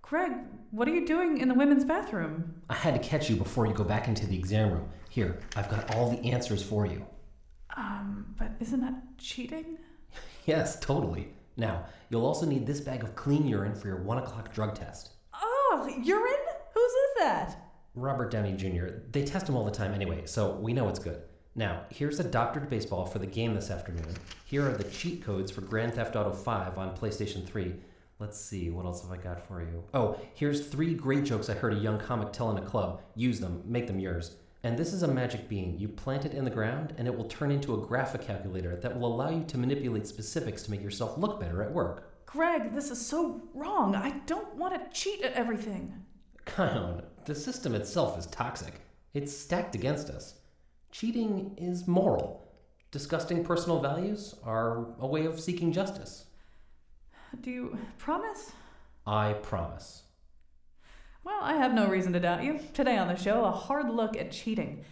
Greg, what are you doing in the women's bathroom? I had to catch you before you go back into the exam room. Here, I've got all the answers for you. But isn't that cheating? Yes, totally. Now, you'll also need this bag of clean urine for your 1 o'clock drug test. Oh, urine? Whose is that? Robert Downey Jr., they test him all the time anyway, so we know it's good. Now, here's a doctored baseball for the game this afternoon. Here are the cheat codes for Grand Theft Auto 5 on PlayStation 3. Let's see, what else have I got for you? Oh, here's 3 great jokes I heard a young comic tell in a club. Use them, make them yours. And this is a magic bean. You plant it in the ground, and it will turn into a graphic calculator that will allow you to manipulate specifics to make yourself look better at work. Greg, this is so wrong. I don't want to cheat at everything. Kion, the system itself is toxic. It's stacked against us. Cheating is moral. Disgusting personal values are a way of seeking justice. Do you promise? I promise. Well, I have no reason to doubt you. Today on the show, a hard look at cheating.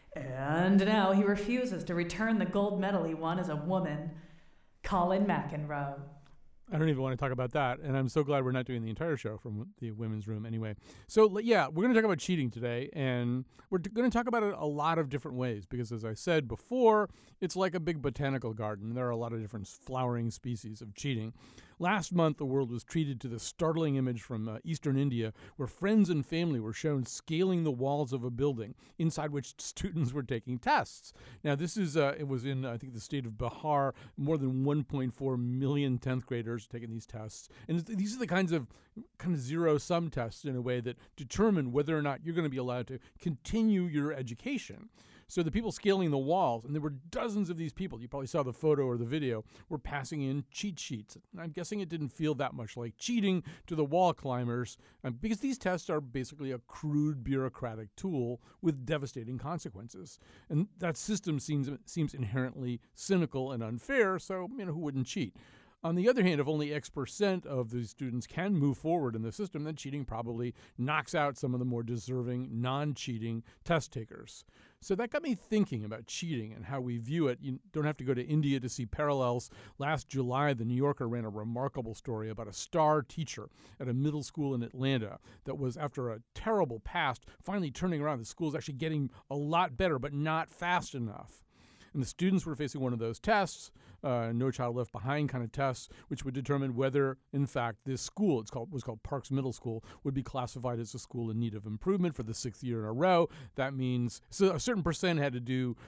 And now he refuses to return the gold medal he won as a woman. Colin McEnroe. I don't even want to talk about that, and I'm so glad we're not doing the entire show from the women's room anyway. So, yeah, we're going to talk about cheating today, and we're going to talk about it a lot of different ways because, as I said before, it's like a big botanical garden. There are a lot of different flowering species of cheating. Last month, the world was treated to the startling image from eastern India where friends and family were shown scaling the walls of a building inside which students were taking tests. Now, this is it was in, I think, the state of Bihar. More than 1.4 million 10th graders taking these tests. And these are the kind of zero-sum tests in a way that determine whether or not you're going to be allowed to continue your education. So the people scaling the walls, and there were dozens of these people, you probably saw the photo or the video, were passing in cheat sheets. And I'm guessing it didn't feel that much like cheating to the wall climbers, because these tests are basically a crude bureaucratic tool with devastating consequences. And that system seems inherently cynical and unfair, so who wouldn't cheat? On the other hand, if only X% of the students can move forward in the system, then cheating probably knocks out some of the more deserving, non-cheating test takers. So that got me thinking about cheating and how we view it. You don't have to go to India to see parallels. Last July, The New Yorker ran a remarkable story about a star teacher at a middle school in Atlanta that was, after a terrible past, finally turning around. The school's actually getting a lot better, but not fast enough. And the students were facing one of those tests, No Child Left Behind kind of tests, which would determine whether, in fact, this school, was called Parks Middle School, would be classified as a school in need of improvement for the 6th year in a row. That means so a certain percent had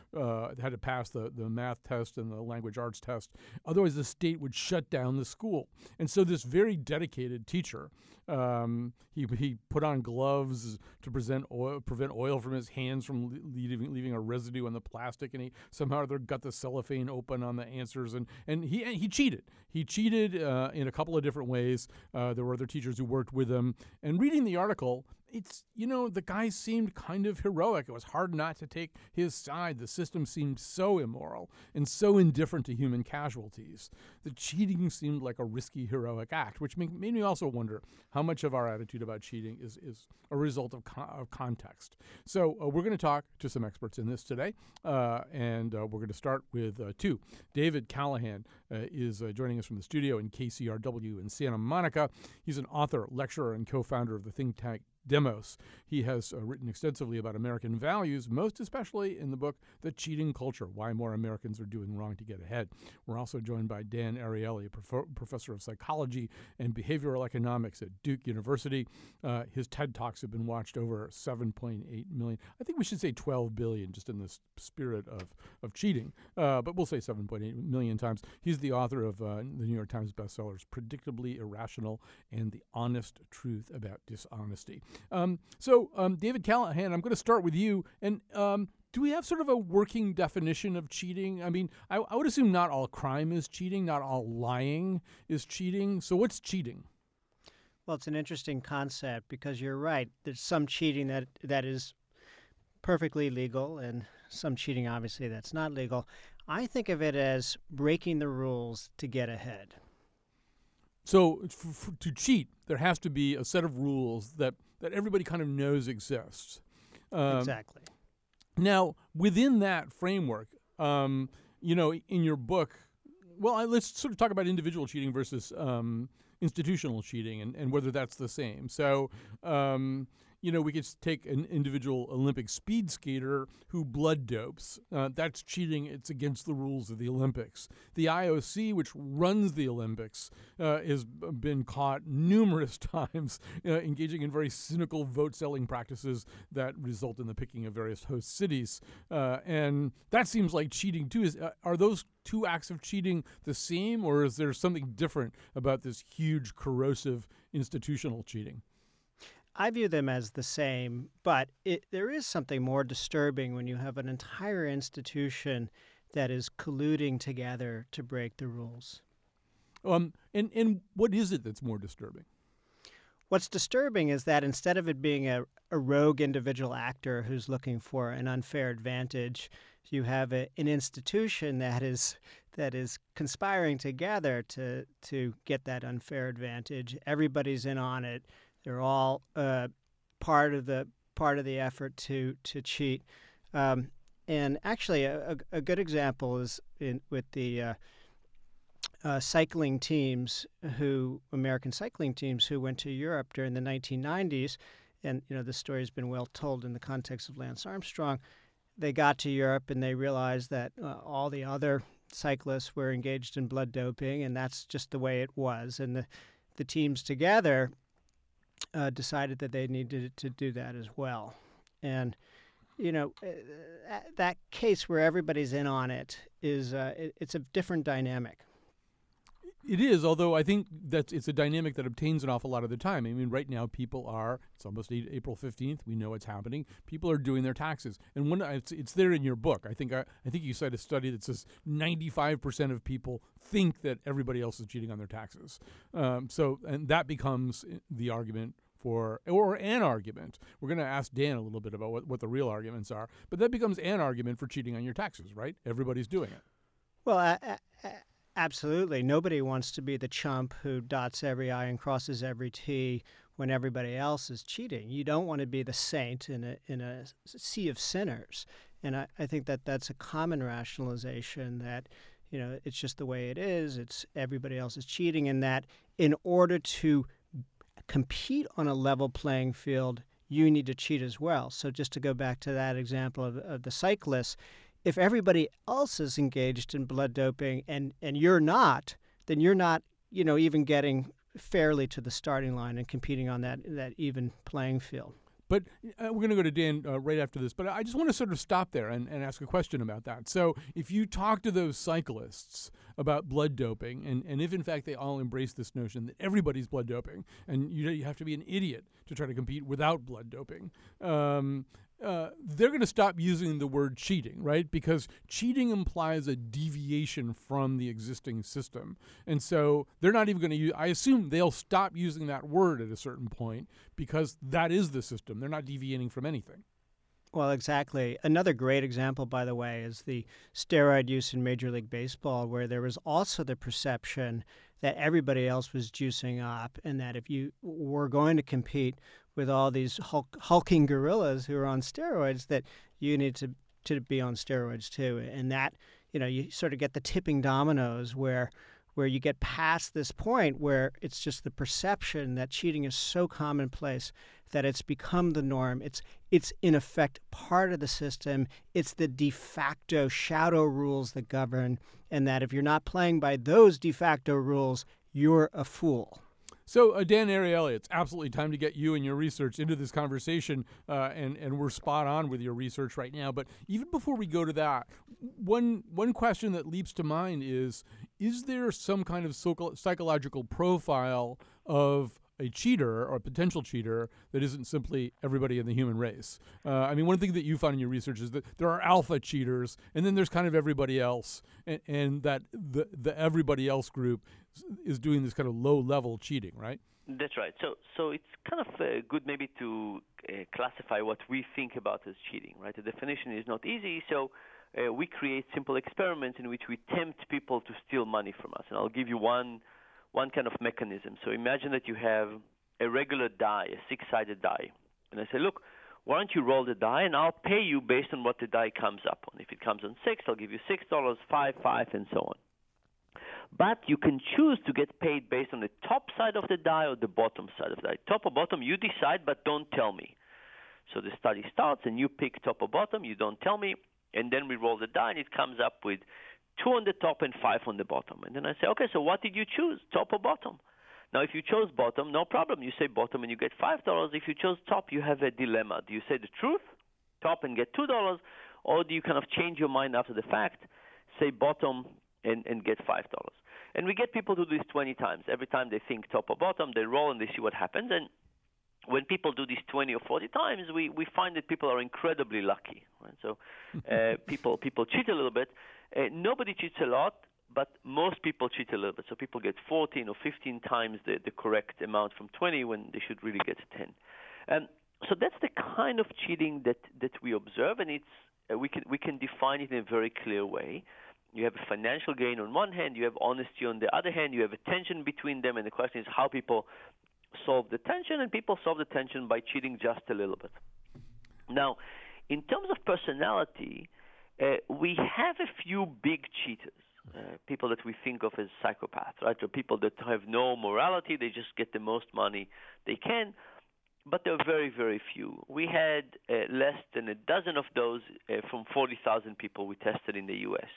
to pass the math test and the language arts test. Otherwise, the state would shut down the school. And so this very dedicated teacher, he put on gloves to prevent oil from his hands from leaving a residue on the plastic, and he somehow or other got the cellophane open on the answers, and he cheated. He cheated in a couple of different ways. There were other teachers who worked with him. And reading the article, it's, the guy seemed kind of heroic. It was hard not to take his side. The system seemed so immoral and so indifferent to human casualties. The cheating seemed like a risky, heroic act, which made me also wonder how much of our attitude about cheating is a result of context. So we're going to talk to some experts in this today, and we're going to start with two. David Callahan is joining us from the studio in KCRW in Santa Monica. He's an author, lecturer, and co-founder of the think tank Demos. He has written extensively about American values, most especially in the book The Cheating Culture, Why More Americans Are Doing Wrong to Get Ahead. We're also joined by Dan Ariely, professor of psychology and behavioral economics at Duke University. His TED Talks have been watched over 7.8 million. I think we should say 12 billion, just in the spirit of cheating. But we'll say 7.8 million times. He's the author of the New York Times bestsellers, Predictably Irrational and The Honest Truth About Dishonesty. David Callahan, I'm going to start with you. And do we have sort of a working definition of cheating? I mean, I would assume not all crime is cheating, not all lying is cheating. So what's cheating? Well, it's an interesting concept because you're right. There's some cheating that is perfectly legal and some cheating, obviously, that's not legal. I think of it as breaking the rules to get ahead. So to cheat, there has to be a set of rules that everybody kind of knows exists. Exactly. Now, within that framework, in your book, let's sort of talk about individual cheating versus institutional cheating and whether that's the same. So, we could take an individual Olympic speed skater who blood dopes. That's cheating. It's against the rules of the Olympics. The IOC, which runs the Olympics, has been caught numerous times engaging in very cynical vote-selling practices that result in the picking of various host cities. And that seems like cheating, too. Are those two acts of cheating the same, or is there something different about this huge, corrosive institutional cheating? I view them as the same, but there is something more disturbing when you have an entire institution that is colluding together to break the rules. And what is it that's more disturbing? What's disturbing is that instead of it being a rogue individual actor who's looking for an unfair advantage, you have an institution that is conspiring together to get that unfair advantage. Everybody's in on it. They're all part of the effort to cheat. And actually, a good example is with the cycling teams, American cycling teams who went to Europe during the 1990s. And the story has been well told in the context of Lance Armstrong. They got to Europe and they realized that all the other cyclists were engaged in blood doping, and that's just the way it was. And the teams together decided that they needed to do that as well. And, that case where everybody's in on it is it's a different dynamic. It is, although I think that it's a dynamic that obtains an awful lot of the time. I mean, right now it's almost April 15th. We know it's happening. People are doing their taxes. And it's there in your book. I think you cite a study that says 95% of people think that everybody else is cheating on their taxes. And that becomes the argument or an argument. We're going to ask Dan a little bit about what the real arguments are. But that becomes an argument for cheating on your taxes, right? Everybody's doing it. Well, absolutely. Nobody wants to be the chump who dots every I and crosses every T when everybody else is cheating. You don't want to be the saint in a sea of sinners. And I think that's a common rationalization that, it's just the way it is. It's everybody else is cheating, and that in order to compete on a level playing field, you need to cheat as well. So just to go back to that example of the cyclists, if everybody else is engaged in blood doping and you're not, then you're not, even getting fairly to the starting line and competing on that even playing field. But we're going to go to Dan right after this. But I just want to sort of stop there and ask a question about that. So if you talk to those cyclists about blood doping, and if in fact they all embrace this notion that everybody's blood doping, and you have to be an idiot to try to compete without blood doping, they're going to stop using the word cheating, right? Because cheating implies a deviation from the existing system. And so they're not even going to use, I assume they'll stop using that word at a certain point because that is the system. They're not deviating from anything. Well, exactly. Another great example, by the way, is the steroid use in Major League Baseball, where there was also the perception that everybody else was juicing up, and that if you were going to compete with all these hulking gorillas who are on steroids, that you need to be on steroids too. And that, you sort of get the tipping dominoes where you get past this point where it's just the perception that cheating is so commonplace that it's become the norm. It's in effect part of the system. It's the de facto shadow rules that govern, and that if you're not playing by those de facto rules, you're a fool. So, Dan Ariely, it's absolutely time to get you and your research into this conversation, and we're spot on with your research right now. But even before we go to that, one question that leaps to mind is there some kind of psychological profile of a cheater or a potential cheater that isn't simply everybody in the human race? One thing that you found in your research is that there are alpha cheaters, and then there's kind of everybody else, and that the everybody else group is doing this kind of low-level cheating, right? That's right. So it's kind of good maybe to classify what we think about as cheating, right? The definition is not easy, so we create simple experiments in which we tempt people to steal money from us. And I'll give you one kind of mechanism. So imagine that you have a regular die, a six-sided die. And I say, look, why don't you roll the die, and I'll pay you based on what the die comes up on. If it comes on 6, I'll give you $6, 5, and so on. But you can choose to get paid based on the top side of the die or the bottom side of the die. Top or bottom, you decide, but don't tell me. So the study starts, and you pick top or bottom. You don't tell me, and then we roll the die, and it comes up with 2 on the top and 5 on the bottom. And then I say, okay, so what did you choose, top or bottom? Now, if you chose bottom, no problem. You say bottom, and you get $5. If you chose top, you have a dilemma. Do you say the truth, top, and get $2, or do you kind of change your mind after the fact, say bottom, and get $5? And we get people to do this 20 times. Every time they think top or bottom, they roll and they see what happens. And when people do this 20 or 40 times, we find that people are incredibly lucky. Right? So people cheat a little bit. Nobody cheats a lot, but most people cheat a little bit. So people get 14 or 15 times the correct amount from 20 when they should really get 10. So that's the kind of cheating that we observe, and it's we can define it in a very clear way. You have a financial gain on one hand, you have honesty on the other hand, you have a tension between them, and the question is how people solve the tension, and people solve the tension by cheating just a little bit. Now, in terms of personality, we have a few big cheaters, people that we think of as psychopaths, right? Or people that have no morality, they just get the most money they can, but there are very, very few. We had less than a dozen of those from 40,000 people we tested in the U.S.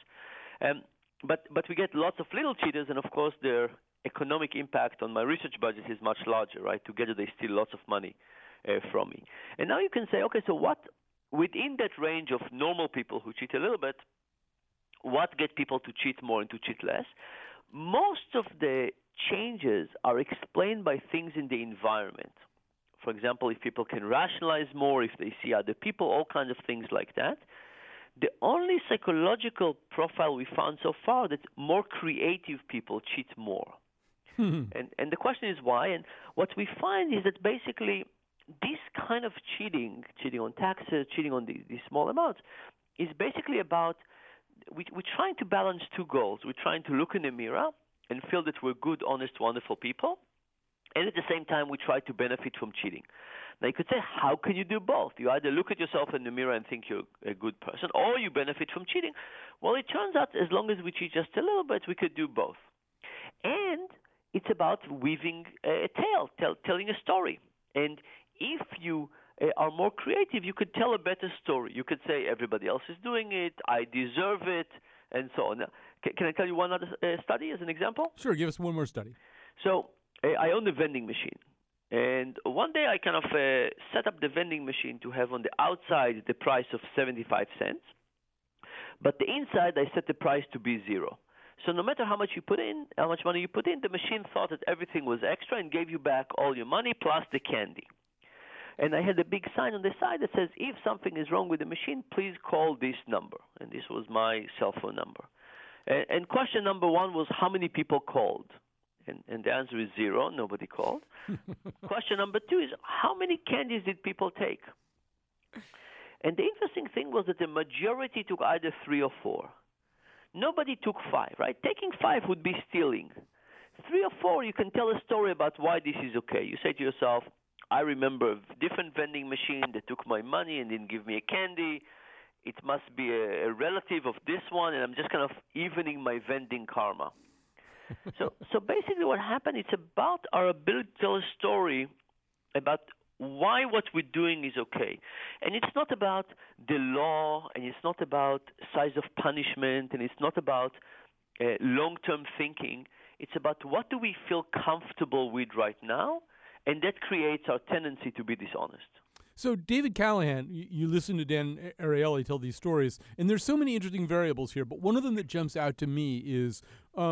But we get lots of little cheaters, and of course their economic impact on my research budget is much larger, right? Together they steal lots of money from me. And now you can say, okay, so what, within that range of normal people who cheat a little bit, what get people to cheat more and to cheat less? Most of the changes are explained by things in the environment. For example, if people can rationalize more, if they see other people, all kinds of things like that. The only psychological profile we found so far that more creative people cheat more. And the question is why? And what we find is that basically this kind of cheating on taxes, cheating on these small amounts, is basically about we're trying to balance two goals. We're trying to look in the mirror and feel that we're good, honest, wonderful people, and at the same time we try to benefit from cheating. Now you could say, how can you do both? You either look at yourself in the mirror and think you're a good person, or you benefit from cheating. Well, it turns out as long as we cheat just a little bit, we could do both. And it's about weaving a tale, telling a story. And if you are more creative, you could tell a better story. You could say, everybody else is doing it, I deserve it, and so on. Now, can I tell you one other study as an example? Sure, give us one more study. So I own a vending machine. And one day I kind of set up the vending machine to have on the outside the price of 75 cents. But the inside I set the price to be 0. So no matter how much money you put in, the machine thought that everything was extra and gave you back all your money plus the candy. And I had a big sign on the side that says, if something is wrong with the machine, please call this number. And this was my cell phone number. And question number 1 was, how many people called? And the answer is 0. Nobody called. Question number 2 is, how many candies did people take? And the interesting thing was that the majority took either 3 or 4. Nobody took 5, right? Taking 5 would be stealing. 3 or 4, you can tell a story about why this is okay. You say to yourself, I remember a different vending machine that took my money and didn't give me a candy. It must be a relative of this one, and I'm just kind of evening my vending karma. So basically what happened, it's about our ability to tell a story about why what we're doing is okay. And it's not about the law, and it's not about size of punishment, and it's not about long-term thinking. It's about what do we feel comfortable with right now, and that creates our tendency to be dishonest. So David Callahan, you listen to Dan Ariely tell these stories, and there's so many interesting variables here, but one of them that jumps out to me is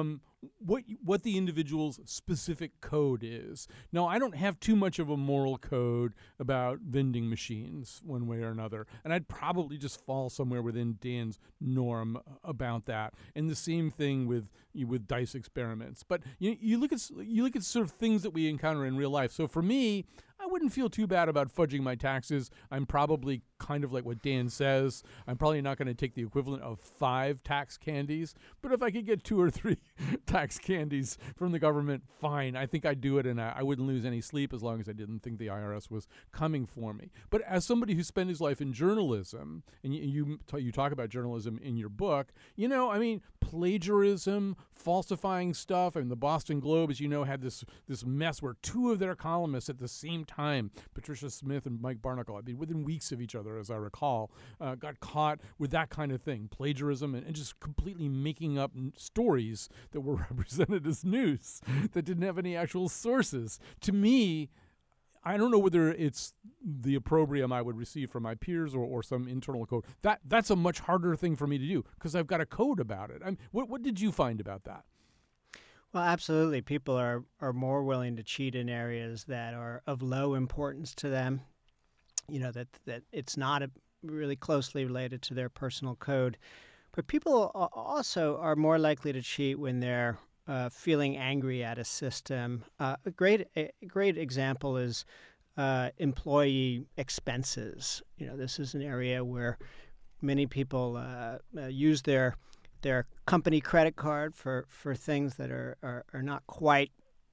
what the individual's specific code is. Now, I don't have too much of a moral code about vending machines one way or another, and I'd probably just fall somewhere within Dan's norm about that. And the same thing with dice experiments. But you look at sort of things that we encounter in real life. So for me, I wouldn't feel too bad about fudging my taxes. I'm probably kind of like what Dan says. I'm probably not going to take the equivalent of 5 tax candies, but if I could get 2 or 3 tax candies from the government, fine. I think I'd do it, and I wouldn't lose any sleep as long as I didn't think the IRS was coming for me. But as somebody who spent his life in journalism, and you talk about journalism in your book, plagiarism, falsifying stuff. And the Boston Globe, as you know, had this mess where two of their columnists at the same time, Patricia Smith and Mike Barnacle, I mean, within weeks of each other, as I recall, got caught with that kind of thing, plagiarism, and just completely making up stories that were represented as news that didn't have any actual sources. To me, I don't know whether it's the opprobrium I would receive from my peers or some internal code. That's a much harder thing for me to do because I've got a code about it. What did you find about that? Well, absolutely. People are more willing to cheat in areas that are of low importance to them, that it's not really closely related to their personal code. But people also are more likely to cheat when they're feeling angry at a system. A great example is employee expenses. This is an area where many people use their company credit card for things that are not quite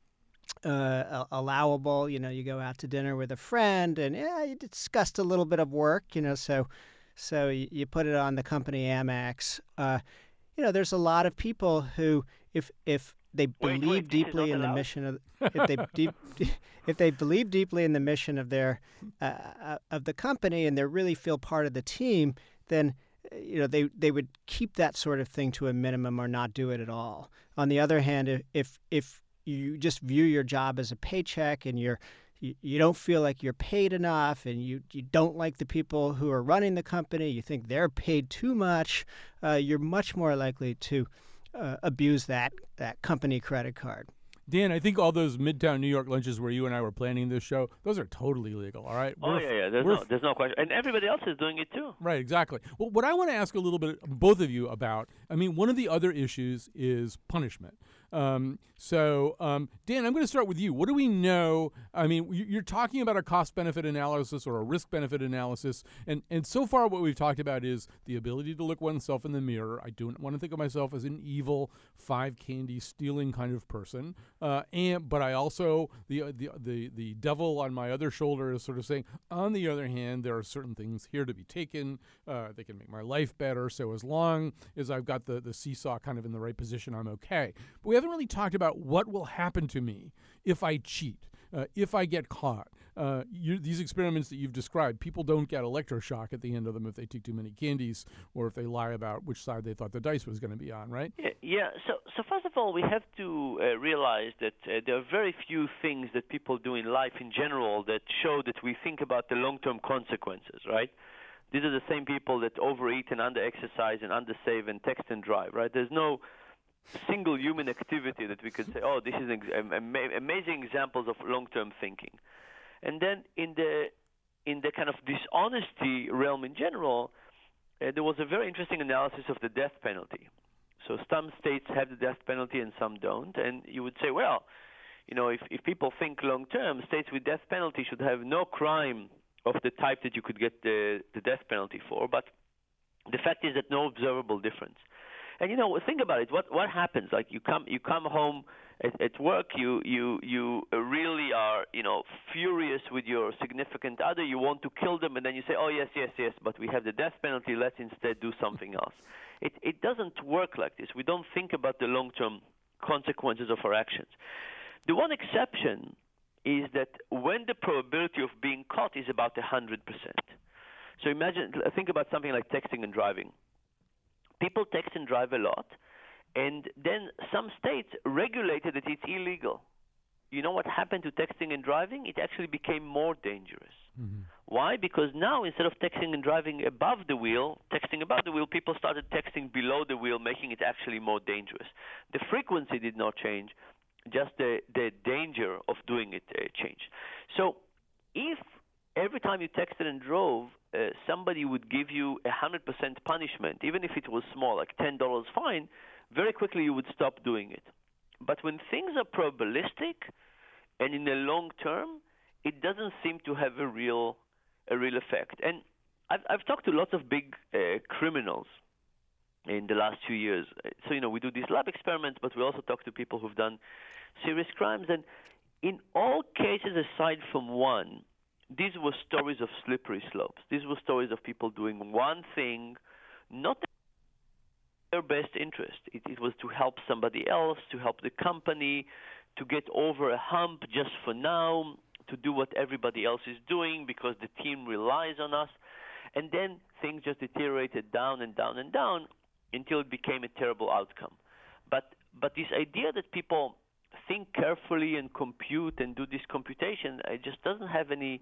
allowable. You go out to dinner with a friend and you discussed a little bit of work. So you put it on the company Amex. There's a lot of people who, if they believe deeply in the mission of, if they believe deeply in the mission of their of the company and they really feel part of the team, then they would keep that sort of thing to a minimum or not do it at all. On the other hand, if you just view your job as a paycheck and you don't feel like you're paid enough and you don't like the people who are running the company, you think they're paid too much, you're much more likely to abuse that company credit card. Dan, I think all those Midtown New York lunches where you and I were planning this show, those are totally legal, all right? Yeah. There's no question. And everybody else is doing it too. Right, exactly. Well, what I want to ask a little bit, both of you, about, one of the other issues is punishment. Dan, I'm going to start with you. What do we know? You're talking about a cost-benefit analysis or a risk-benefit analysis, and so far what we've talked about is the ability to look oneself in the mirror. I don't want to think of myself as an evil, five-candy stealing kind of person, but I also, the devil on my other shoulder is sort of saying, on the other hand, there are certain things here to be taken. They can make my life better, so as long as I've got the seesaw kind of in the right position, I'm okay. But we haven't really talked about what will happen to me if I cheat, if I get caught. These experiments that you've described, people don't get electroshock at the end of them if they take too many candies or if they lie about which side they thought the dice was going to be on, right? Yeah. So first of all, we have to realize that there are very few things that people do in life in general that show that we think about the long-term consequences, right? These are the same people that overeat and under-exercise and under-save and text and drive, right? There's no single human activity that we could say, this is amazing examples of long-term thinking. And then in the kind of dishonesty realm in general, there was a very interesting analysis of the death penalty. So some states have the death penalty and some don't. And you would say, if people think long-term, states with death penalty should have no crime of the type that you could get the death penalty for. But the fact is that no observable difference. And think about it. What happens? Like you come home at work. You really are furious with your significant other. You want to kill them, and then you say, "Oh yes, but we have the death penalty. Let's instead do something else." It doesn't work like this. We don't think about the long-term consequences of our actions. The one exception is that when the probability of being caught is about 100%. So think about something like texting and driving. People text and drive a lot, and then some states regulated that it's illegal. You know what happened to texting and driving? It actually became more dangerous. Mm-hmm. Why? Because now instead of texting and driving above the wheel, people started texting below the wheel, making it actually more dangerous. The frequency did not change, just the danger of doing it changed. So if every time you texted and drove, somebody would give you 100% punishment, even if it was small, like $10 fine, very quickly you would stop doing it. But when things are probabilistic and in the long term, it doesn't seem to have a real effect. And I've talked to lots of big criminals in the last few years. So, we do these lab experiments, but we also talk to people who've done serious crimes. And in all cases aside from one, these were stories of slippery slopes. These were stories of people doing one thing, not their best interest. It was to help somebody else, to help the company, to get over a hump just for now, to do what everybody else is doing because the team relies on us. And then things just deteriorated down and down and down until it became a terrible outcome. But this idea that people think carefully and compute and do this computation, it just doesn't have any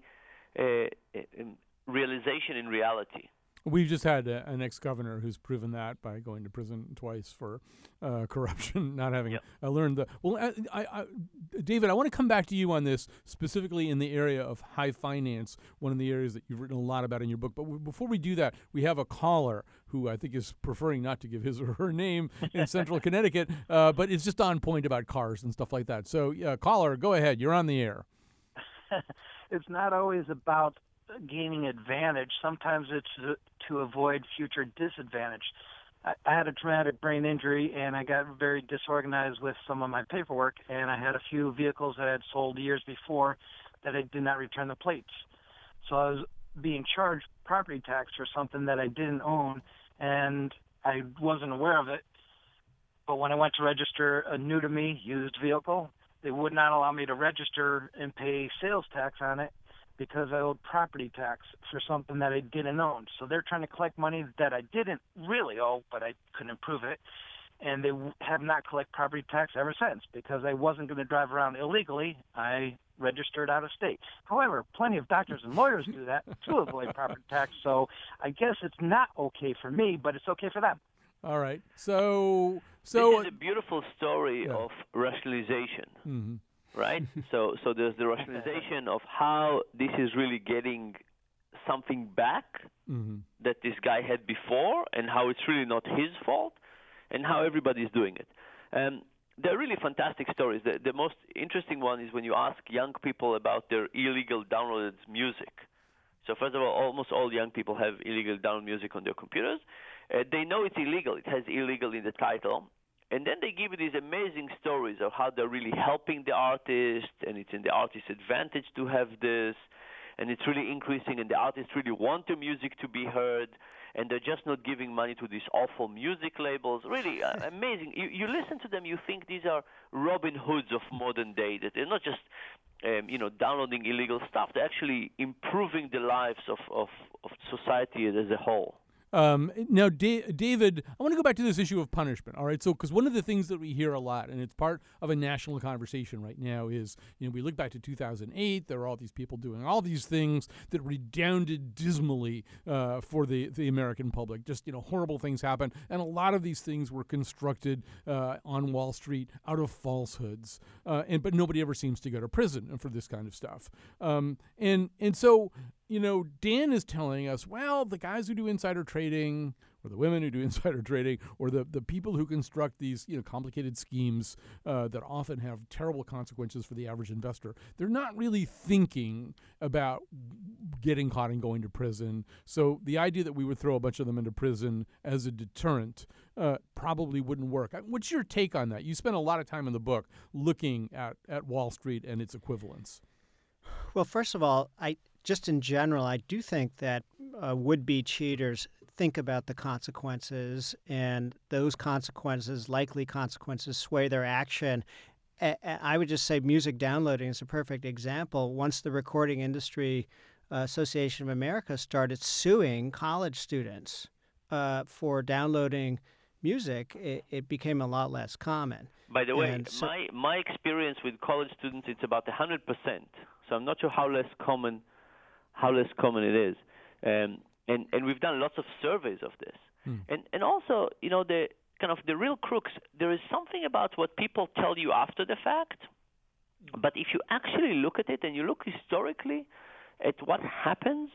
realization in reality. We've just had an ex-governor who's proven that by going to prison twice for corruption, not having learned the... Well, David, I want to come back to you on this, specifically in the area of high finance, one of the areas that you've written a lot about in your book. But before we do that, we have a caller who I think is preferring not to give his or her name in central Connecticut, but it's just on point about cars and stuff like that. So, caller, go ahead. You're on the air. It's not always about gaining advantage. Sometimes it's to avoid future disadvantage. I had a traumatic brain injury, and I got very disorganized with some of my paperwork, and I had a few vehicles that I had sold years before that I did not return the plates. So I was being charged property tax for something that I didn't own, and I wasn't aware of it. But when I went to register a new-to-me used vehicle, they would not allow me to register and pay sales tax on it because I owed property tax for something that I didn't own. So they're trying to collect money that I didn't really owe, but I couldn't prove it. And they have not collected property tax ever since because I wasn't going to drive around illegally. I registered out of state. However, plenty of doctors and lawyers do that to avoid property tax. So I guess it's not okay for me, but it's okay for them. All right. So this is a beautiful story of rationalization. Mm-hmm. Right? So there's the rationalization of how this is really getting something back that this guy had before and how it's really not his fault and how everybody's doing it. They're really fantastic stories. The most interesting one is when you ask young people about their illegal downloaded music. So first of all, almost all young people have illegal downloaded music on their computers. They know it's illegal. It has illegal in the title. And then they give you these amazing stories of how they're really helping the artist, and it's in the artist's advantage to have this, and it's really increasing, and the artists really want the music to be heard, and they're just not giving money to these awful music labels. Really amazing. You listen to them, you think these are Robin Hoods of modern day, that they're not just downloading illegal stuff. They're actually improving the lives of society as a whole. Now, David, I want to go back to this issue of punishment. All right, so because one of the things that we hear a lot, and it's part of a national conversation right now, is we look back to 2008. There were all these people doing all these things that redounded dismally for the American public. Just horrible things happened, and a lot of these things were constructed on Wall Street out of falsehoods. But nobody ever seems to go to prison for this kind of stuff. And so. Dan is telling us, well, the guys who do insider trading or the women who do insider trading or the people who construct these complicated schemes that often have terrible consequences for the average investor, they're not really thinking about getting caught and going to prison. So the idea that we would throw a bunch of them into prison as a deterrent probably wouldn't work. What's your take on that? You spent a lot of time in the book looking at Wall Street and its equivalents. Well, first of all, just in general, I do think that would-be cheaters think about the consequences, and those consequences, likely consequences, sway their action. I would just say music downloading is a perfect example. Once the Recording Industry Association of America started suing college students for downloading music, it became a lot less common. By the way, my experience with college students, it's about 100%. So I'm not sure how less common it is, and we've done lots of surveys of this, and also the kind of the real crux. There is something about what people tell you after the fact, but if you actually look at it and you look historically at what happens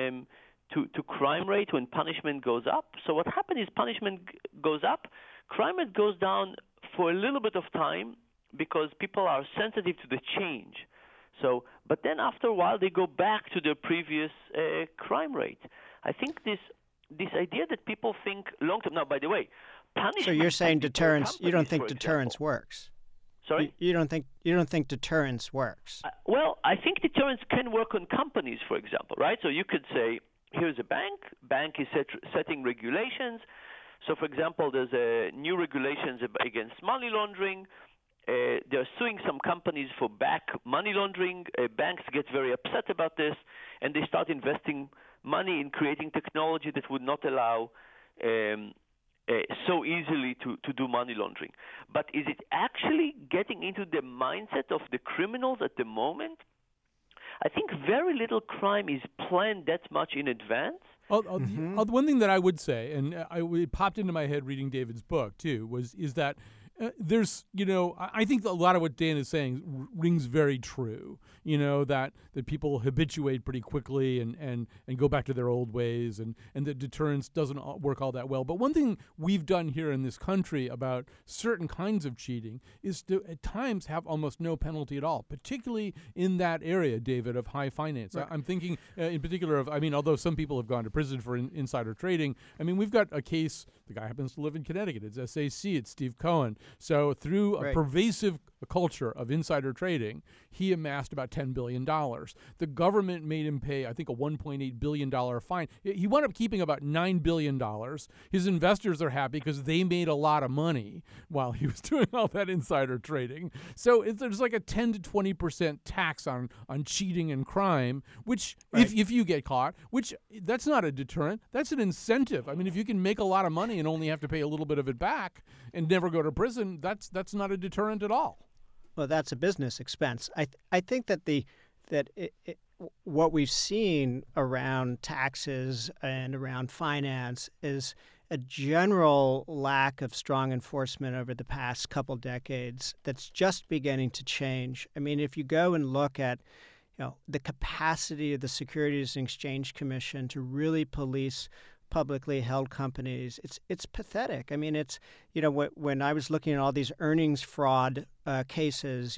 to crime rate when punishment goes up. So what happens is punishment goes up, crime rate goes down for a little bit of time because people are sensitive to the change. So, but then after a while, they go back to their previous crime rate. I think this idea that people think long term. Now, by the way, punishment. So you're saying deterrence? You don't think deterrence works? Sorry, you don't think deterrence works? Well, I think deterrence can work on companies, for example, right? So you could say, here's a bank. Bank is setting regulations. So, for example, there's new regulations against money laundering. They're suing some companies for back money laundering. Banks get very upset about this, and they start investing money in creating technology that would not allow so easily to do money laundering. But is it actually getting into the mindset of the criminals at the moment? I think very little crime is planned that much in advance. One thing that I would say, and it popped into my head reading David's book too, is that there's, I think a lot of what Dan is saying rings very true. That people habituate pretty quickly and go back to their old ways, and that deterrence doesn't work all that well. But one thing we've done here in this country about certain kinds of cheating is to at times have almost no penalty at all, particularly in that area, David, of high finance. Right. I'm thinking in particular of, although some people have gone to prison for insider trading, we've got a case, the guy happens to live in Connecticut, it's SAC, it's Steve Cohen. So through a pervasive culture of insider trading, he amassed about $10 billion. The government made him pay, I think, a $1.8 billion fine. He wound up keeping about $9 billion. His investors are happy because they made a lot of money while he was doing all that insider trading. So there's like a 10 to 20% tax on cheating and crime, which, if you get caught, which that's not a deterrent, that's an incentive. If you can make a lot of money and only have to pay a little bit of it back and never go to prison, that's not a deterrent at all. Well, that's a business expense. I think that what we've seen around taxes and around finance is a general lack of strong enforcement over the past couple decades that's just beginning to change. If you go and look at the capacity of the Securities and Exchange Commission to really police publicly held companies, it's pathetic. It's when I was looking at all these earnings fraud cases,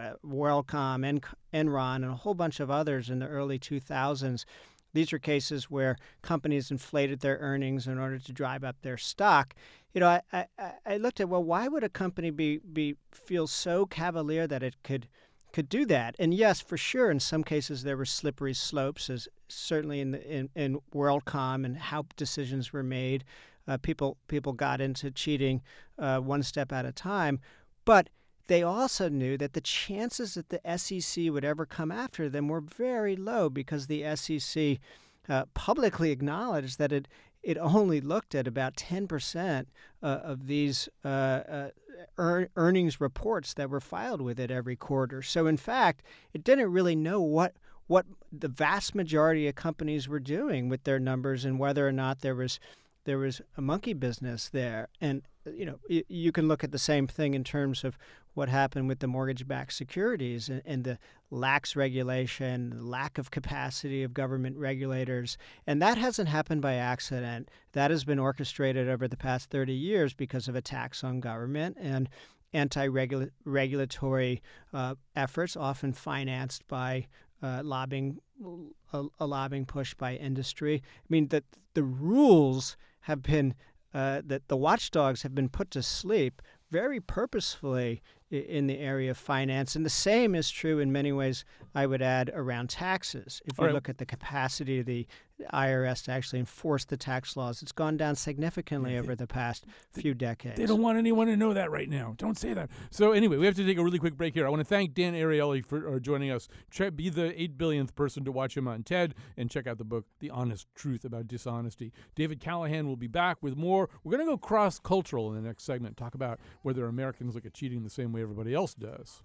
WorldCom, Enron, and a whole bunch of others in the early 2000s. These are cases where companies inflated their earnings in order to drive up their stock. I looked at, why would a company feel so cavalier that it could do that? And yes, for sure, in some cases there were slippery slopes, as certainly in WorldCom and how decisions were made. People got into cheating one step at a time. But they also knew that the chances that the SEC would ever come after them were very low, because the SEC publicly acknowledged that it only looked at about 10% of these earnings reports that were filed with it every quarter. So in fact, it didn't really know what the vast majority of companies were doing with their numbers and whether or not there was a monkey business there. And you can look at the same thing in terms of what happened with the mortgage-backed securities and the lax regulation, the lack of capacity of government regulators. And that hasn't happened by accident. That has been orchestrated over the past 30 years because of attacks on government and anti-regulatory efforts, often financed by lobbying push by industry. That the rules have been that the watchdogs have been put to sleep very purposefully in the area of finance. And the same is true in many ways, I would add, around taxes. If you look at the capacity of the IRS to actually enforce the tax laws, it's gone down significantly over the past few decades. They don't want anyone to know that right now. Don't say that. So anyway, we have to take a really quick break here. I want to thank Dan Ariely for joining us. Be the 8 billionth person to watch him on TED, and check out the book, The Honest Truth About Dishonesty. David Callahan will be back with more. We're going to go cross-cultural in the next segment, talk about whether Americans look at cheating the same way everybody else does.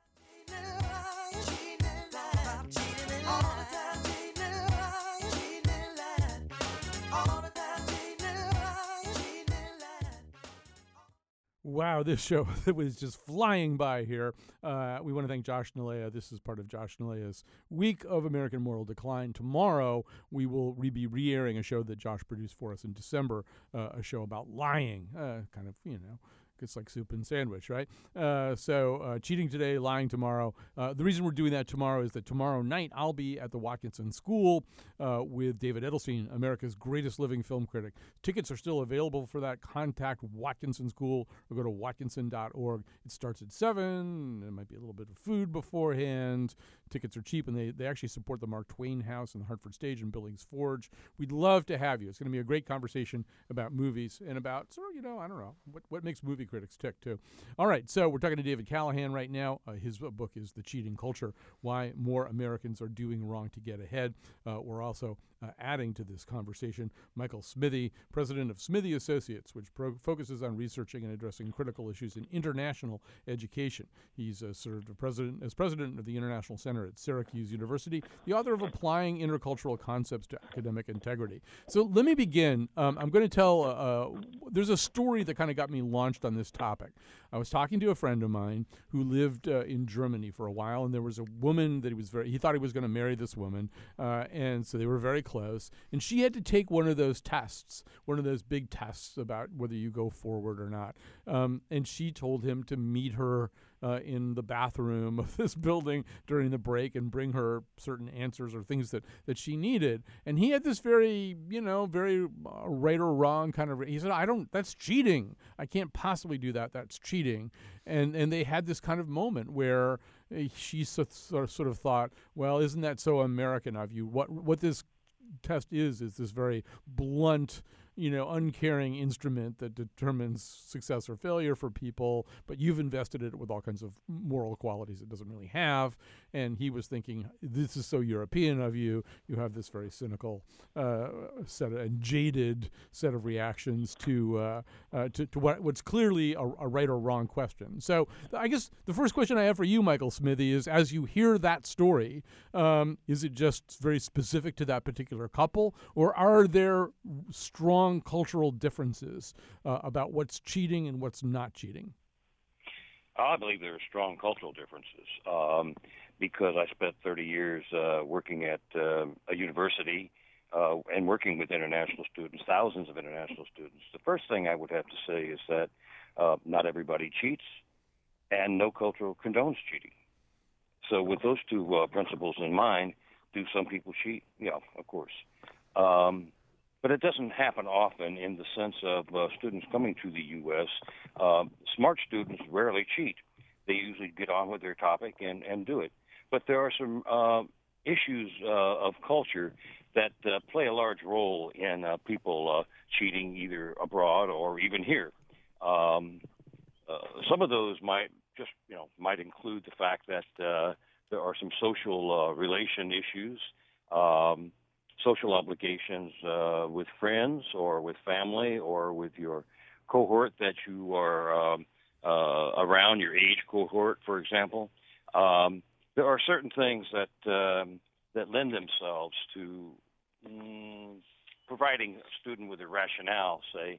Wow, this show was just flying by here. We want to thank Josh Nalea. This is part of Josh Nalea's Week of American Moral Decline. Tomorrow, we will be re-airing a show that Josh produced for us in December, a show about lying, it's like soup and sandwich, right? So cheating today, lying tomorrow. The reason we're doing that tomorrow is that tomorrow night I'll be at the Watkinson School with David Edelstein, America's greatest living film critic. Tickets are still available for that. Contact Watkinson School or go to watkinson.org. It starts at 7. There might be a little bit of food beforehand tickets are cheap, and they actually support the Mark Twain House and the Hartford Stage and Billings Forge. We'd love to have you. It's going to be a great conversation about movies and about, I don't know, what makes movie critics tick, too. All right, so we're talking to David Callahan right now. His book is The Cheating Culture, Why More Americans Are Doing Wrong to Get Ahead. We're also adding to this conversation Michael Smithy, president of Smithy Associates, which focuses on researching and addressing critical issues in international education. He's served as president of the International Center at Syracuse University, the author of Applying Intercultural Concepts to Academic Integrity. So let me begin. I'm going to tell, there's a story that kind of got me launched on this topic. I was talking to a friend of mine who lived in Germany for a while, and there was a woman that he thought he was going to marry this woman, and so they were very close. And she had to take one of those tests, one of those big tests about whether you go forward or not. And she told him to meet her in the bathroom of this building during the break and bring her certain answers or things that she needed. And he had this very right or wrong kind of, he said, that's cheating. I can't possibly do that. That's cheating. And they had this kind of moment where she sort of thought, well, isn't that so American of you? What this test is this very blunt, uncaring instrument that determines success or failure for people, but you've invested it with all kinds of moral qualities it doesn't really have. And he was thinking, this is so European of you. You have this very cynical and jaded set of reactions to what's clearly a right or wrong question. So I guess the first question I have for you, Michael Smithy, is as you hear that story, is it just very specific to that particular couple, or are there strong cultural differences about what's cheating and what's not cheating? I believe there are strong cultural differences because I spent 30 years working at a university and working with international students, thousands of international students. The first thing I would have to say is that not everybody cheats, and no culture condones cheating. So with those two principles in mind, do some people cheat? Yeah, of course. But it doesn't happen often in the sense of students coming to the U.S. Smart students rarely cheat. They usually get on with their topic and do it. But there are some issues of culture that play a large role in people cheating either abroad or even here. Some of those might include the fact that there are some social relation issues, social obligations with friends or with family or with your cohort that you are around, your age cohort, for example. There are certain things that lend themselves to providing a student with a rationale, say,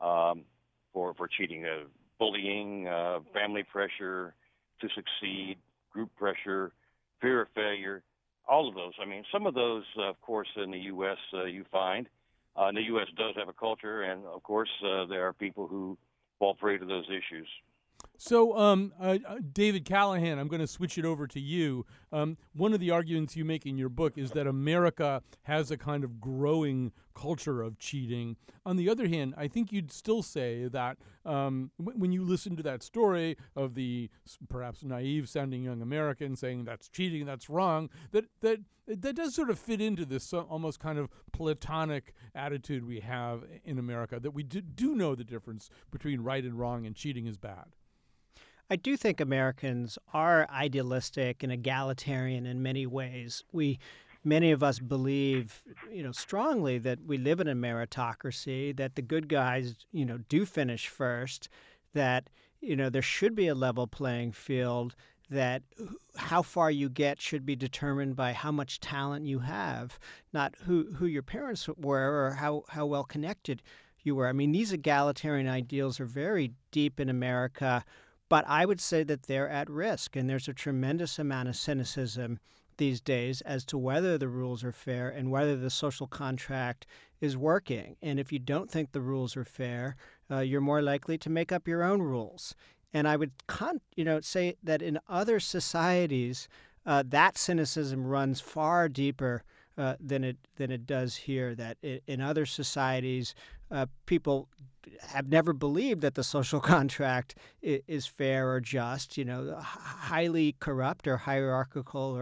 for cheating. Bullying, family pressure to succeed, group pressure, fear of failure. All of those. I mean, some of those, of course, in the U.S. You find. And the U.S. does have a culture, and, of course, there are people who fall prey to those issues. So, David Callahan, I'm going to switch it over to you. One of the arguments you make in your book is that America has a kind of growing culture of cheating. On the other hand, I think you'd still say that when you listen to that story of the perhaps naive-sounding young American saying that's cheating, that's wrong, that does sort of fit into this almost kind of platonic attitude we have in America, that we do know the difference between right and wrong and cheating is bad. I do think Americans are idealistic and egalitarian in many ways. Many of us believe, strongly that we live in a meritocracy, that the good guys, do finish first, that, there should be a level playing field, that how far you get should be determined by how much talent you have, not who your parents were or how well connected you were. I mean, these egalitarian ideals are very deep in America, but I would say that they're at risk, and there's a tremendous amount of cynicism these days as to whether the rules are fair and whether the social contract is working. And if you don't think the rules are fair, you're more likely to make up your own rules. And I would say that in other societies, that cynicism runs far deeper than it does here. That in other societies, people have never believed that the social contract is fair or just. Highly corrupt or hierarchical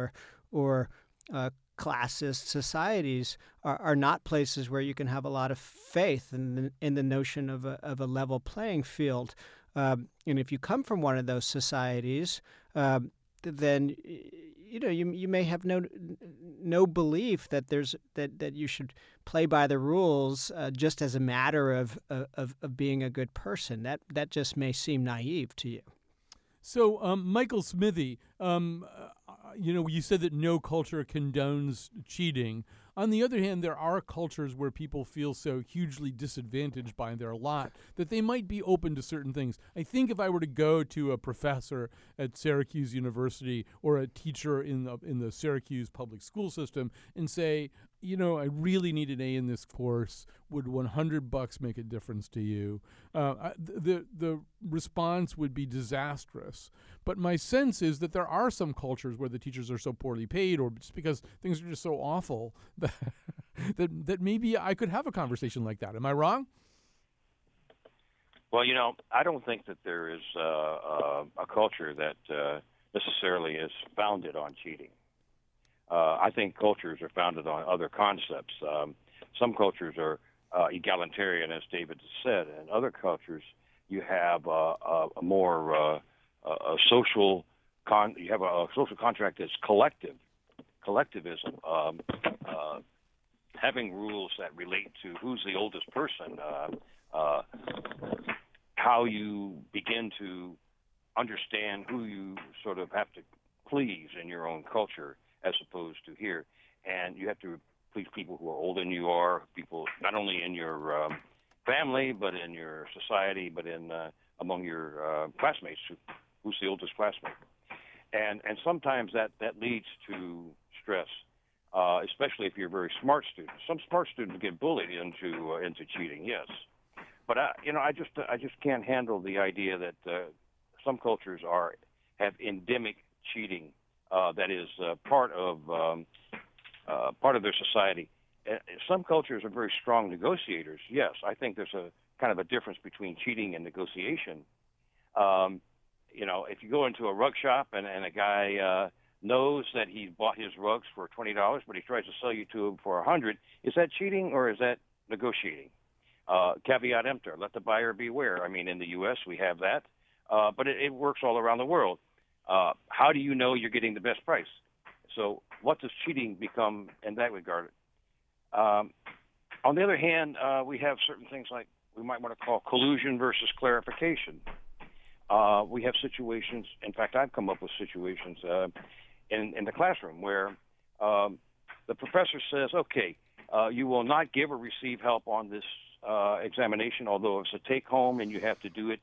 or classist societies are not places where you can have a lot of faith in the notion of a level playing field. And if you come from one of those societies, then you may have no belief that that you should play by the rules just as a matter of being a good person. That just may seem naive to you. So, Michael Smithy, you said that no culture condones cheating. On the other hand, there are cultures where people feel so hugely disadvantaged by their lot that they might be open to certain things. I think if I were to go to a professor at Syracuse University or a teacher in the Syracuse public school system and say, I really need an A in this course, would $100 make a difference to you? The response would be disastrous. But my sense is that there are some cultures where the teachers are so poorly paid, or just because things are just so awful, that maybe I could have a conversation like that. Am I wrong? Well, I don't think that there is a culture that necessarily is founded on cheating. I think cultures are founded on other concepts. Some cultures are egalitarian, as David said, and other cultures you have a more social you have a social contract that's collectivism, having rules that relate to who's the oldest person, how you begin to understand who you sort of have to please in your own culture, as opposed to here. And you have to please people who are older than you are, people not only in your family, but in your society, but in among your classmates, who's the oldest classmate. And sometimes that leads to stress, especially if you're a very smart student. Some smart students get bullied into cheating, yes. But I just can't handle the idea that some cultures have endemic cheating. That is part of their society. Some cultures are very strong negotiators. Yes, I think there's a kind of a difference between cheating and negotiation. If you go into a rug shop and a guy knows that he bought his rugs for $20, but he tries to sell you to him for $100, is that cheating or is that negotiating? Caveat emptor, let the buyer beware. I mean, in the U.S. we have that, but it works all around the world. How do you know you're getting the best price? So what does cheating become in that regard? On the other hand, we have certain things like we might want to call collusion versus clarification. We have situations, in fact, I've come up with situations in the classroom where the professor says, okay, you will not give or receive help on this examination, although it's a take-home and you have to do it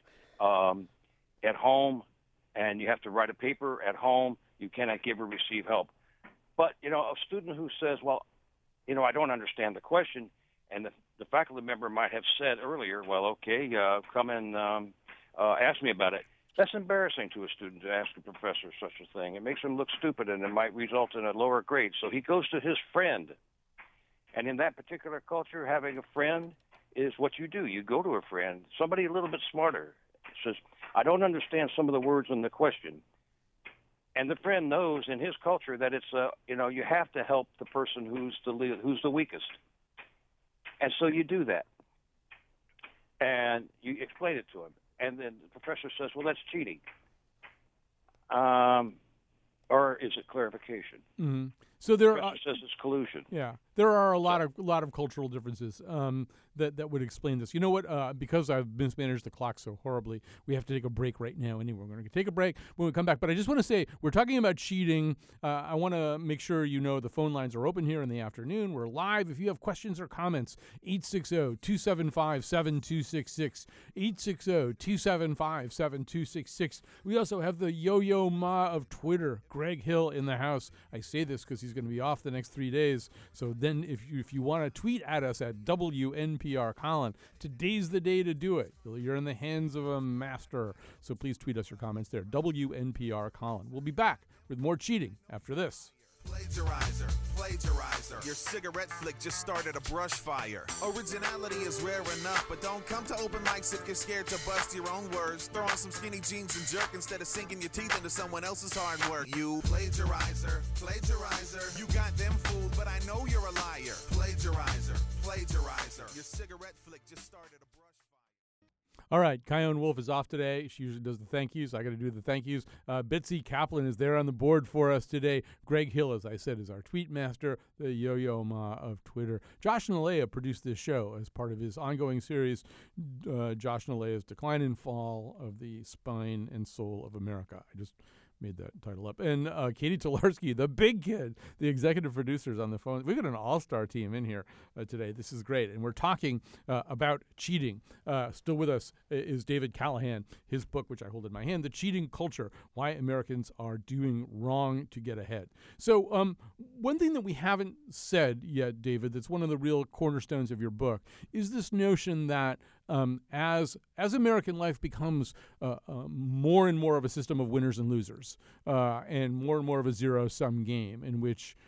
at home, and you have to write a paper at home. You cannot give or receive help. But, a student who says, well, I don't understand the question, and the faculty member might have said earlier, well, okay, come and ask me about it. That's embarrassing to a student to ask a professor such a thing. It makes him look stupid, and it might result in a lower grade. So he goes to his friend. And in that particular culture, having a friend is what you do. You go to a friend, somebody a little bit smarter, says, I don't understand some of the words in the question. And the friend knows in his culture that it's, you have to help the person who's the weakest. And so you do that. And you explain it to him. And then the professor says, well, that's cheating. Or is it clarification? Mm-hmm. So there the professor says it's collusion. Yeah, there are a lot of cultural differences that would explain this. You know what? Because I've mismanaged the clock so horribly, we have to take a break right now. Anyway, we're going to take a break when we come back. But I just want to say, we're talking about cheating. I want to make sure the phone lines are open here in the afternoon. We're live. If you have questions or comments, 860-275-7266, 860-275-7266. We also have the Yo-Yo Ma of Twitter, Greg Hill, in the house. I say this because he's going to be off the next 3 days. So then if you want to tweet at us at WNPR Colin, today's the day to do it. You're in the hands of a master. So please tweet us your comments there. WNPR Colin. We'll be back with more cheating after this. Plagiarizer. plagiarizer. Your cigarette flick just started a brush fire. Originality is rare enough, but don't come to open mics if you're scared to bust your own words. Throw on some skinny jeans and jerk instead of sinking your teeth into someone else's hard work. You plagiarizer, plagiarizer. You got them fooled, but I know you're a liar. Plagiarizer, plagiarizer. Your cigarette flick just started a brush fire. All right, Kyone Wolf is off today. She usually does the thank yous. I got to do the thank yous. Bitsy Kaplan is there on the board for us today. Greg Hill, as I said, is our tweet master, the Yo-Yo Ma of Twitter. Josh Nalea produced this show as part of his ongoing series, Josh Nalea's Decline and Fall of the Spine and Soul of America. I just made that title up. And Katie Tolarski, the big kid, the executive producers on the phone. We've got an all-star team in here today. This is great. And we're talking about cheating. Still with us is David Callahan, his book, which I hold in my hand, The Cheating Culture, Why Americans Are Doing Wrong to Get Ahead. So one thing that we haven't said yet, David, that's one of the real cornerstones of your book, is this notion that as American life becomes more and more of a system of winners and losers, and more of a zero-sum game in which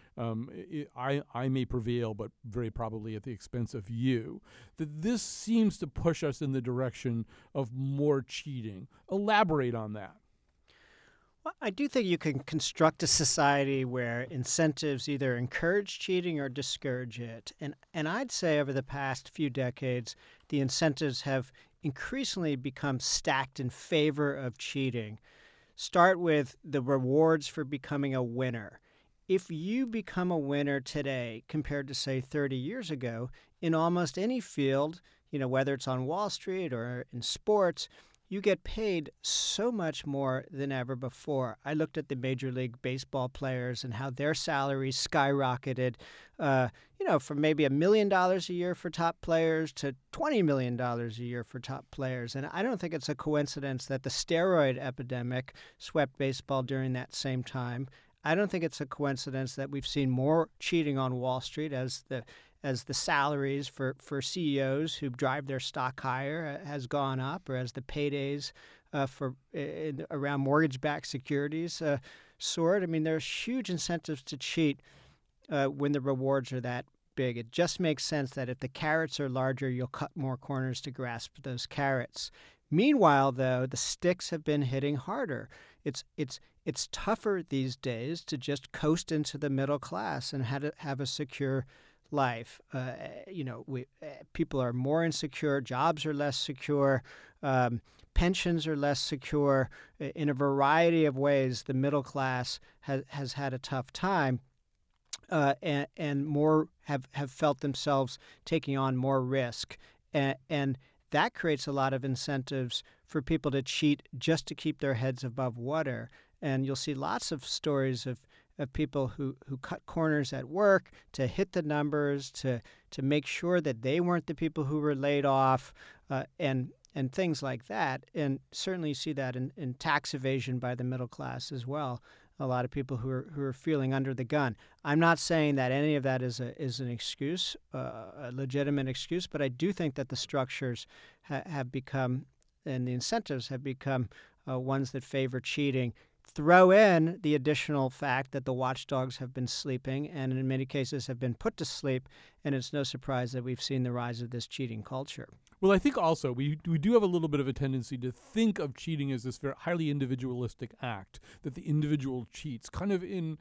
I may prevail, but very probably at the expense of you, that this seems to push us in the direction of more cheating. Elaborate on that. Well, I do think you can construct a society where incentives either encourage cheating or discourage it. And I'd say over the past few decades, the incentives have increasingly become stacked in favor of cheating. Start with the rewards for becoming a winner. If you become a winner today compared to, say, 30 years ago, in almost any field, whether it's on Wall Street or in sports, you get paid so much more than ever before. I looked at the Major League Baseball players and how their salaries skyrocketed, from maybe $1 million a year for top players to $20 million a year for top players. And I don't think it's a coincidence that the steroid epidemic swept baseball during that same time. I don't think it's a coincidence that we've seen more cheating on Wall Street as the salaries for CEOs who drive their stock higher has gone up, or as the paydays around mortgage-backed securities soared. I mean, there's huge incentives to cheat when the rewards are that big. It just makes sense that if the carrots are larger, you'll cut more corners to grasp those carrots. Meanwhile, though, the sticks have been hitting harder. It's tougher these days to just coast into the middle class and have a secure life. People are more insecure, jobs are less secure, pensions are less secure. In a variety of ways, the middle class has had a tough time, and more have felt themselves taking on more risk. And that creates a lot of incentives for people to cheat just to keep their heads above water. And you'll see lots of stories of people who cut corners at work to hit the numbers, to make sure that they weren't the people who were laid off, and things like that. And certainly you see that in tax evasion by the middle class as well. A lot of people who are feeling under the gun. I'm not saying that any of that is an excuse, a legitimate excuse, but I do think that the structures have become, and the incentives have become ones that favor cheating. Throw in the additional fact that the watchdogs have been sleeping and in many cases have been put to sleep, and it's no surprise that we've seen the rise of this cheating culture. Well, I think also we do have a little bit of a tendency to think of cheating as this very highly individualistic act, that the individual cheats, kind of in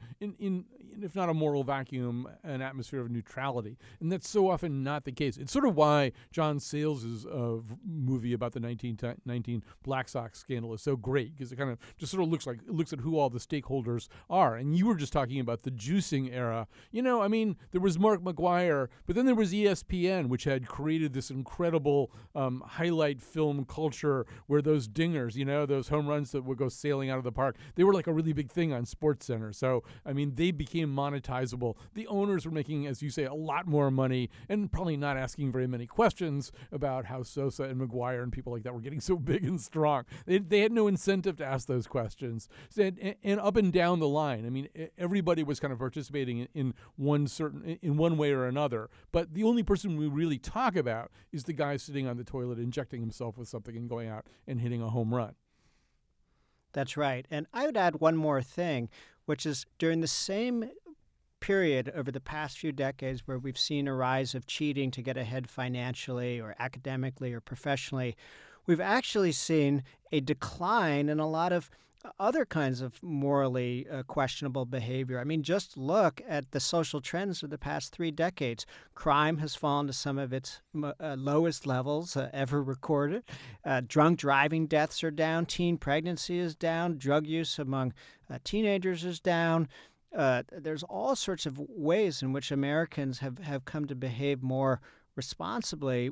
if not a moral vacuum, an atmosphere of neutrality. And that's so often not the case. It's sort of why John Sayles' movie about the 1919 Black Sox scandal is so great, because it kind of just sort of looks at who all the stakeholders are. And you were just talking about the juicing era. There was Mark McGwire, but then there was ESPN, which had created this incredible highlight film culture where those dingers, those home runs that would go sailing out of the park, they were like a really big thing on SportsCenter. So, they became monetizable. The owners were making, as you say, a lot more money and probably not asking very many questions about how Sosa and McGwire and people like that were getting so big and strong. They had no incentive to ask those questions. And up and down the line, everybody was kind of participating in one way or another. But the only person we really talk about is the guy sitting on the toilet injecting himself with something and going out and hitting a home run. That's right. And I would add one more thing, which is during the same period over the past few decades where we've seen a rise of cheating to get ahead financially or academically or professionally, we've actually seen a decline in a lot of other kinds of morally questionable behavior. I mean, just look at the social trends of the past 3 decades. Crime has fallen to some of its lowest levels ever recorded. Drunk driving deaths are down. Teen pregnancy is down. Drug use among teenagers is down. There's all sorts of ways in which Americans have come to behave more responsibly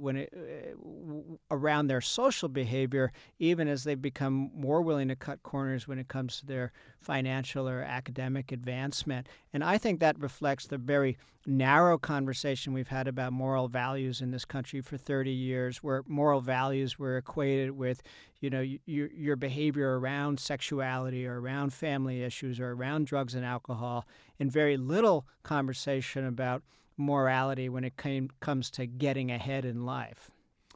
around their social behavior, even as they've become more willing to cut corners when it comes to their financial or academic advancement. And I think that reflects the very narrow conversation we've had about moral values in this country for 30 years, where moral values were equated with, your behavior around sexuality or around family issues or around drugs and alcohol, and very little conversation about morality when it comes to getting ahead in life.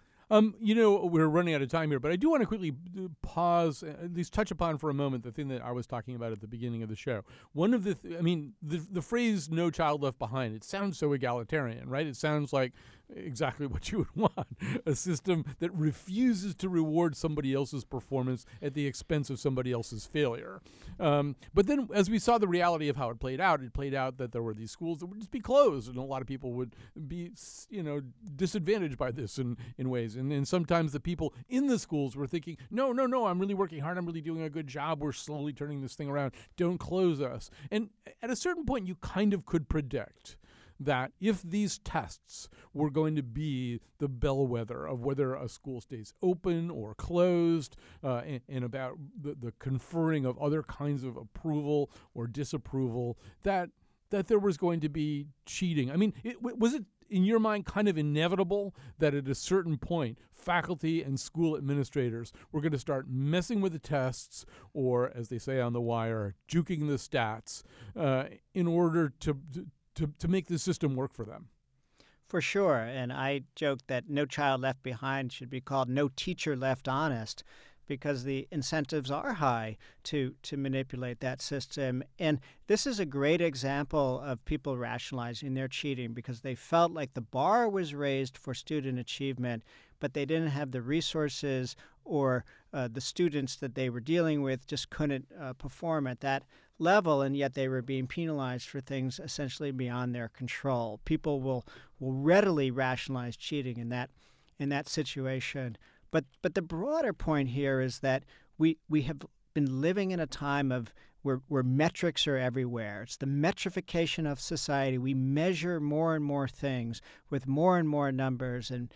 We're running out of time here, but I do want to quickly pause, at least touch upon for a moment the thing that I was talking about at the beginning of the show. One of the phrase "no child left behind," it sounds so egalitarian, right? It sounds like exactly what you would want, a system that refuses to reward somebody else's performance at the expense of somebody else's failure. But then as we saw the reality of how it played out that there were these schools that would just be closed, and a lot of people would be, disadvantaged by this in ways. And sometimes the people in the schools were thinking, no, I'm really working hard. I'm really doing a good job. We're slowly turning this thing around. Don't close us. And at a certain point, you kind of could predict that if these tests were going to be the bellwether of whether a school stays open or closed, and about the conferring of other kinds of approval or disapproval, that there was going to be cheating. I mean, was it in your mind kind of inevitable that at a certain point faculty and school administrators were going to start messing with the tests, or, as they say on The Wire, juking the stats, in order to make the system work for them? For sure. And I joke that No Child Left Behind should be called No Teacher Left Honest, because the incentives are high to manipulate that system. And this is a great example of people rationalizing their cheating, because they felt like the bar was raised for student achievement, but they didn't have the resources, or the students that they were dealing with just couldn't perform at that level, and yet they were being penalized for things essentially beyond their control. People will readily rationalize cheating in that situation. But the broader point here is that we have been living in a time of where metrics are everywhere. It's the metrification of society. We measure more and more things with more and more numbers, and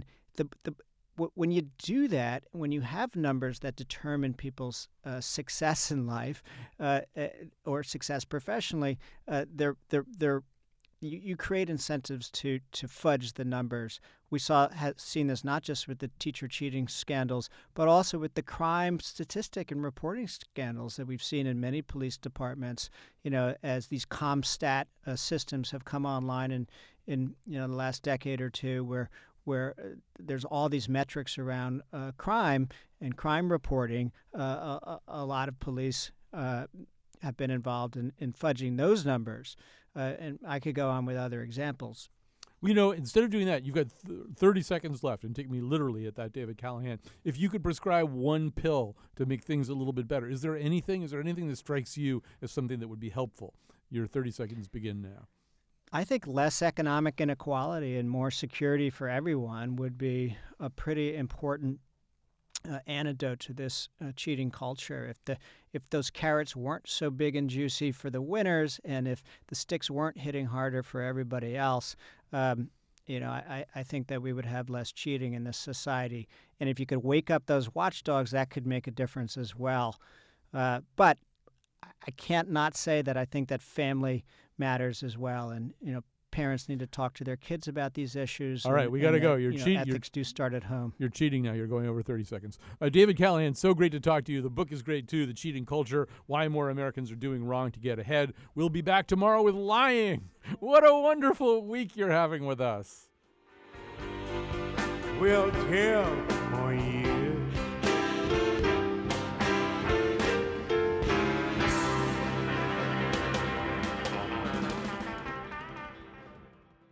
when you do that, when you have numbers that determine people's success in life or success professionally, you create incentives to fudge the numbers. We have seen this not just with the teacher cheating scandals, but also with the crime statistic and reporting scandals that we've seen in many police departments. As these CompStat systems have come online in the last decade or two, where there's all these metrics around crime and crime reporting. A lot of police have been involved in fudging those numbers. And I could go on with other examples. Instead of doing that, you've got 30 seconds left, and take me literally at that, David Callahan. If you could prescribe one pill to make things a little bit better, is there anything that strikes you as something that would be helpful? Your 30 seconds begin now. I think less economic inequality and more security for everyone would be a pretty important antidote to this cheating culture. If those carrots weren't so big and juicy for the winners, and if the sticks weren't hitting harder for everybody else, I think that we would have less cheating in this society. And if you could wake up those watchdogs, that could make a difference as well. But I can't not say that I think that family matters as well, and parents need to talk to their kids about these issues. All right, we got to go. You're cheating. Ethics do start at home. You're cheating now. You're going over 30 seconds. David Callahan, so great to talk to you. The book is great too. The Cheating Culture: Why More Americans Are Doing Wrong to Get Ahead. We'll be back tomorrow with lying. What a wonderful week you're having with us. We'll tell for you.